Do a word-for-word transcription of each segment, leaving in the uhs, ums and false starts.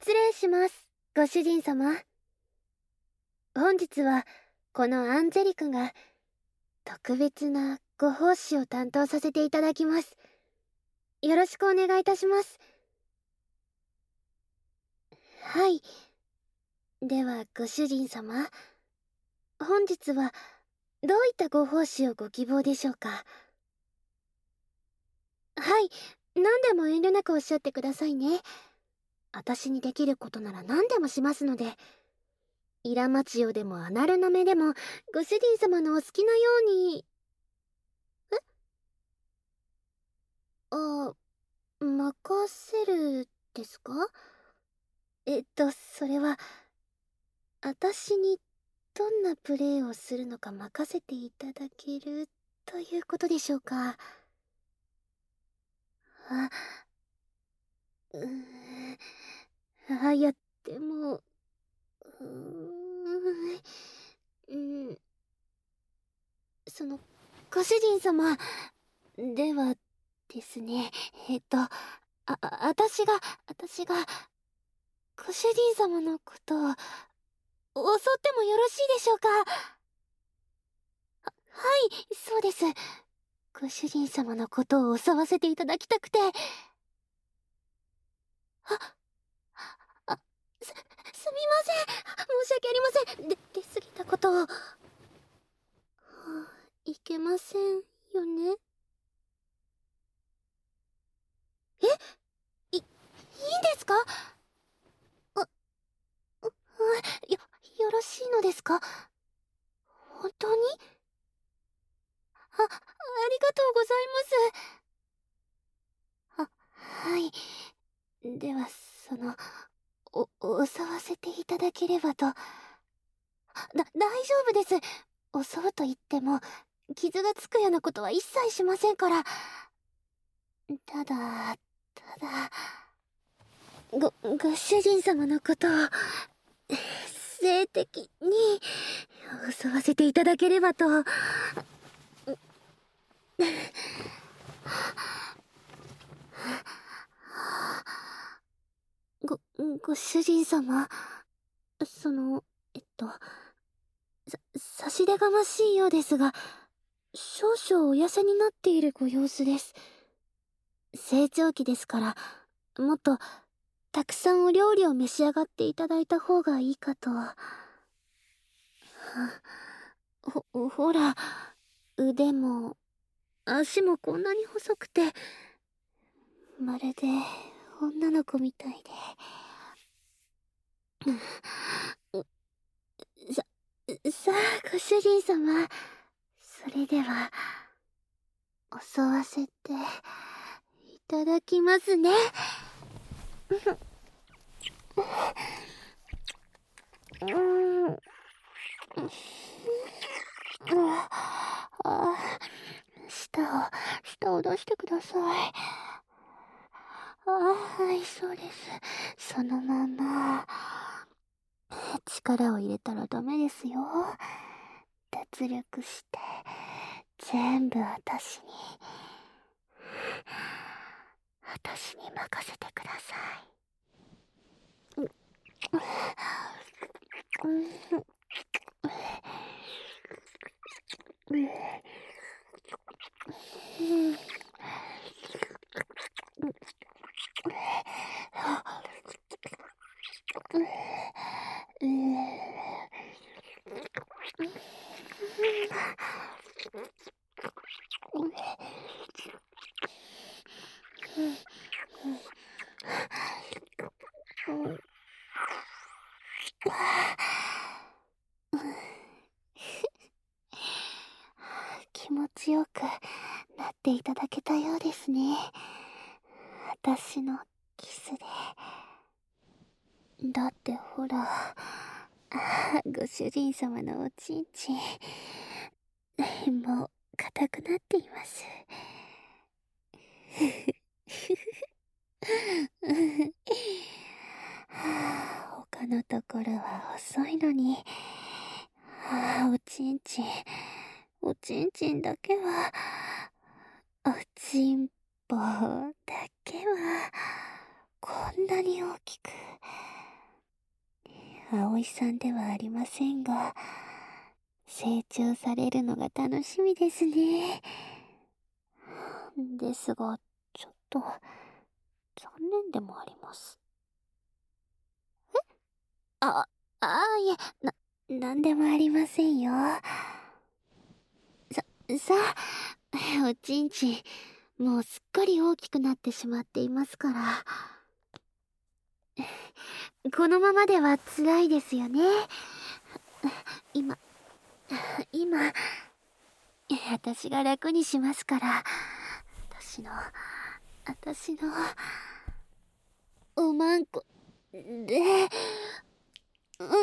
失礼します、ご主人様。本日はこのアンジェリカが特別なご奉仕を担当させていただきます。よろしくお願いいたします。はい。ではご主人様、本日はどういったご奉仕をご希望でしょうか？はい、何でも遠慮なくおっしゃってくださいね。私にできることなら何でもしますので。イラマチオでもアナルナメでも、ご主人様のお好きなように。え？あ、任せるですか？えっと、それは、私にどんなプレイをするのか任せていただけるということでしょうか？あ、うーん。あ、いや、でも、うーん。うん。その、ご主人様、ではですね、えっと、あ、あ、私が、私が、ご主人様のことを、襲ってもよろしいでしょうか？は、はい、そうです。ご主人様のことを襲わせていただきたくて。あ、あ、す、すみません。申し訳ありません。で、出過ぎたことを。はあ、いけませんよね。え？い、いいんですか？あ、う、う、よ、よろしいのですか？本当に？あ、ありがとうございます。あ、はい。では、その、お、襲わせていただければと。だ、大丈夫です。襲うと言っても、傷がつくようなことは一切しませんから。ただ、ただ、ご、ご主人様のことを、性的に、襲わせていただければと。ご、ご主人様、その、えっと、さ、差し出がましいようですが、少々お痩せになっているご様子です。成長期ですから、もっと、たくさんお料理を召し上がっていただいた方がいいかと。ほ、ほら、腕も、足もこんなに細くて、まるで女の子みたいで。さ、さあ、ご主人様。それでは、襲わせて、いただきますね。うん。ああ、舌を、舌を出してください。ああ、はい、そうです。そのまま。力を入れたらダメですよ。脱力して、全部私に、私に任せてください。うん。うん。気持ちよくなっていただけたようですね。私のキスで。だってほら、ご主人様のおちんちん、もう硬くなっています。他のところは遅いのに、ああ、おちんちん、おちんちんだけは、おちんぽだけは、 こんなに大きく。葵さんではありませんが、成長されるのが楽しみですね。ですが、ちょっと、残念でもあります。えあ、ああ、いえ、な、なんでもありませんよ。さ、さあ、おちんちん、もうすっかり大きくなってしまっていますから。このままでは辛いですよね。今、今、私が楽にしますから。私の、私の、おまんこ、で、うん、うん、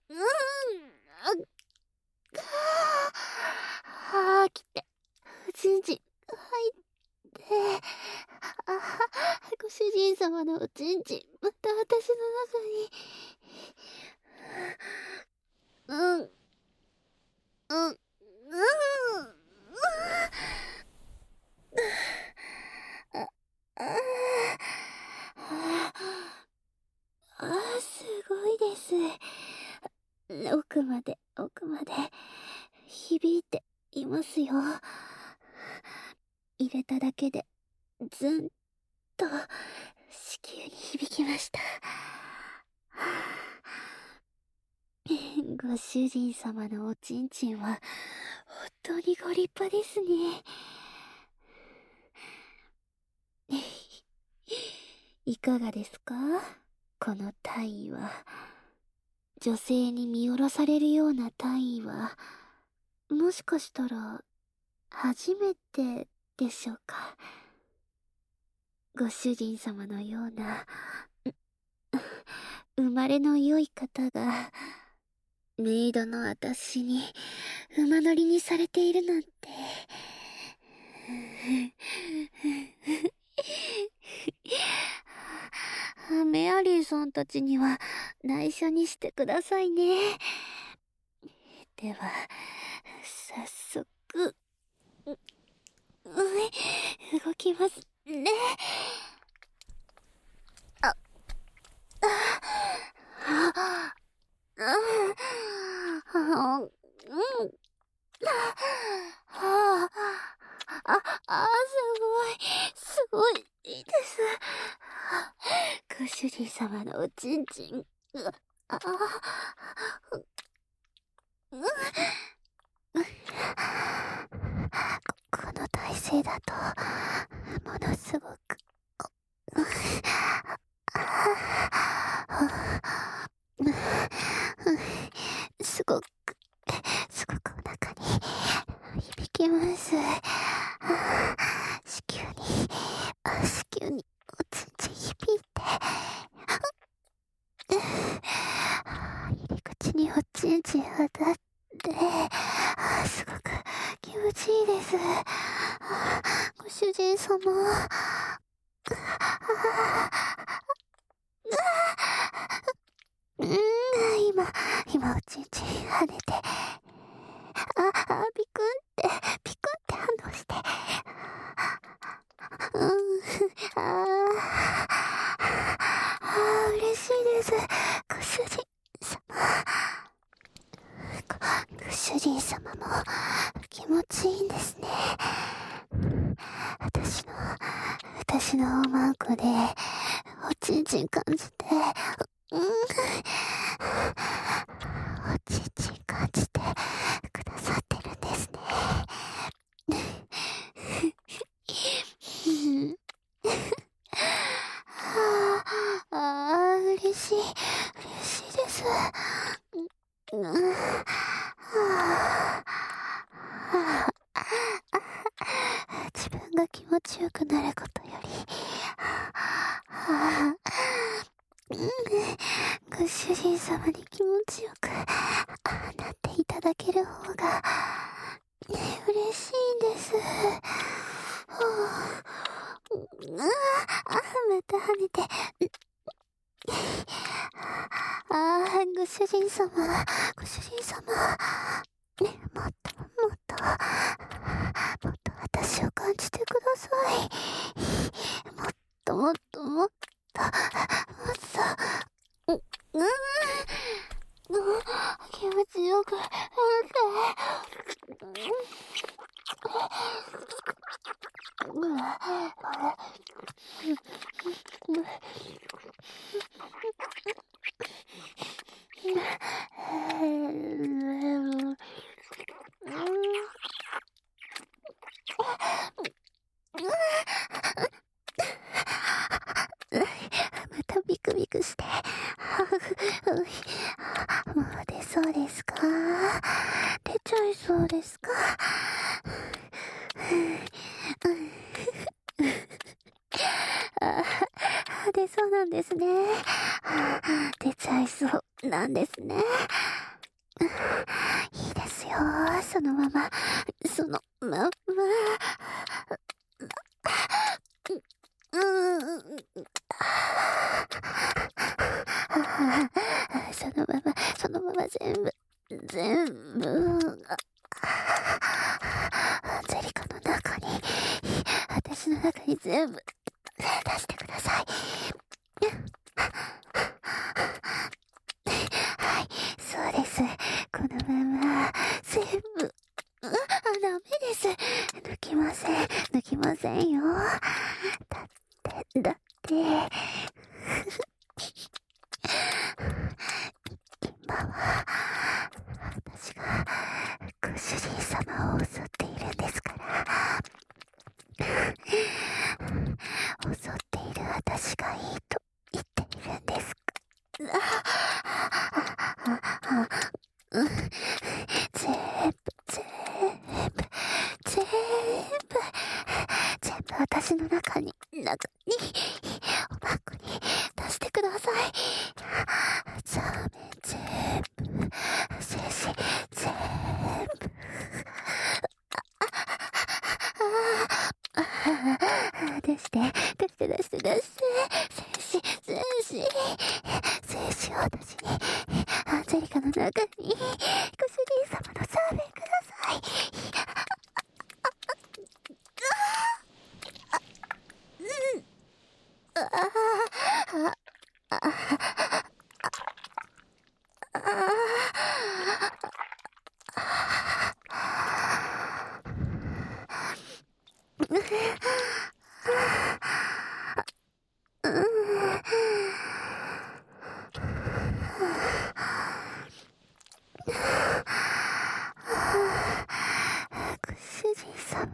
あ、はあ、来て、おちんちん、入って、あ、ご主人様のおちんちん、また私の中に、うん、うん、うん、あ、あ、あ、すごいです。奥まで奥まで響いていますよ。入れただけでずんと子宮に響きました。ご主人様のおちんちんは本当にご立派ですね。いかがですか、この体位は。女性に見下ろされるような体位は、もしかしたら初めてでしょうか。ご主人様のような生まれの良い方がメイドの私に馬乗りにされているなんて。メアリーさんたちには内緒にしてくださいね。では早速、う、う、動きますね。あ、あ、あ、あ、うん、あ、あ、あ、すごい、すごい、いいです。ご主人様のおちんちん、あ、うん、この体勢だと、ものすごく、すごく、すごくお腹に響きます。子宮に、子宮におちんちん響いて、入り口におちんちん当たって、すごく気持ちいいです。ご主人様。うん、今、今おちんちん跳ねて、あ、あ、ピクンって、ピクンって反応して、うん、ああ、嬉しいです。ご主人様。ご、ご主人様も気持ちいいんですね。私の、私のおまんこで、おちんちん感じて、うん、おちんちん感じてくださってるんですね。はあ、あー、嬉しい、嬉しいです。うん、はあ、はあ、自分が気持ちよくなることより、はあ、うん、ご主人様に気持ちよくなっていただける方が、ね、嬉しいんです。はあ、うん、ああ、また跳ねて。ああ、ご主人様、ご主人様。ね、もっと、もっと、もっと私を感じてください。もっともっともっと、 またビクビクして。もう出そうですか？出ちゃいそうですか？あ、出そうなんですね。出ちゃいそうなんですね。いいですよ。そのまま、そのまま。うん。そのまま、そのまま全部、全部、ゼリカの中に、私の中に全部、出してください。はい、そうです。このまま、全部、あ、ダメです。抜きません。抜きませんよ。だって、だって、今は、私が、ご主人様を襲っているんですから。襲っている私がいいと言っているんですか。全部、全部、全部、全部私の中に、中に、おバッグに出してください。ザーメン全部、精子全部。出して、出して、出して、出して、精子、精子、精子を私に、アンジェリカの中に、ご主人様のザーメンください。うん。ああ、ああ、あご主人様、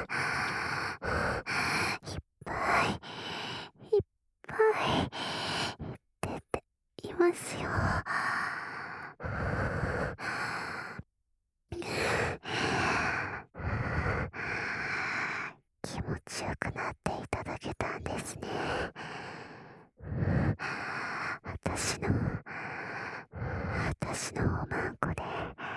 いっぱい、いっぱい出ていますよ。気持ちよくなっていただけたんですね。私の、私のおまんこで。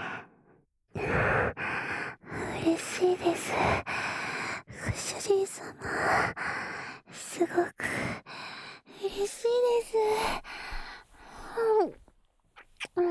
嬉しいです。ご主人様、すごく嬉しいです。うん。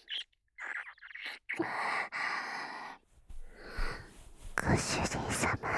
ご主人様、